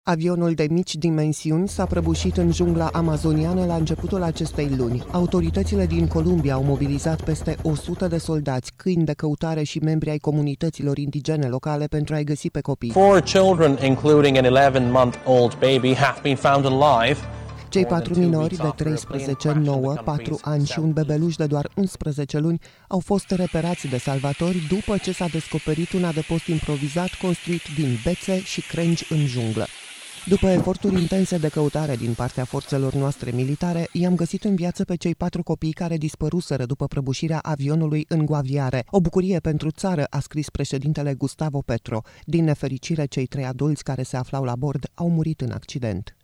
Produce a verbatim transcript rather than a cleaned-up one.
Avionul de mici dimensiuni s-a prăbușit în jungla amazoniană la începutul acestei luni. Autoritățile din Columbia au mobilizat peste o sută de soldați, câini de căutare și membri ai comunităților indigene locale pentru a-i găsi pe copii. Four children, including an eleven-month-old baby, have been found alive. Cei patru minori de treisprezece, nouă, patru ani și un bebeluș de doar unsprezece luni au fost reperați de salvatori după ce s-a descoperit un adăpost improvizat construit din bețe și crengi în junglă. După eforturi intense de căutare din partea forțelor noastre militare, i-am găsit în viață pe cei patru copii care dispăruseră după prăbușirea avionului în Guaviare. O bucurie pentru țară, a scris președintele Gustavo Petro. Din nefericire, cei trei adulți care se aflau la bord au murit în accident.